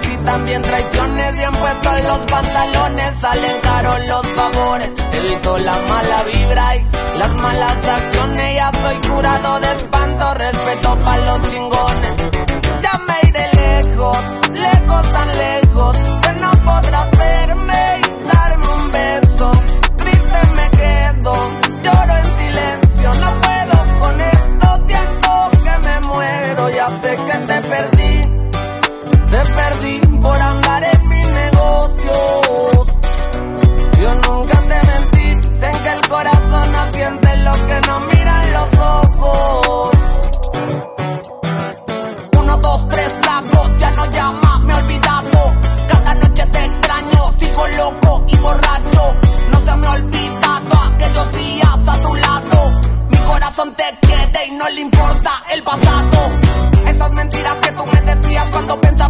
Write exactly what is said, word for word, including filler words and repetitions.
y también traiciones. Bien puestos los pantalones, salen caros los favores. Evito la mala vibra y las malas acciones. Ya estoy curado de espanto, respeto pa' los chingones. Ya me iré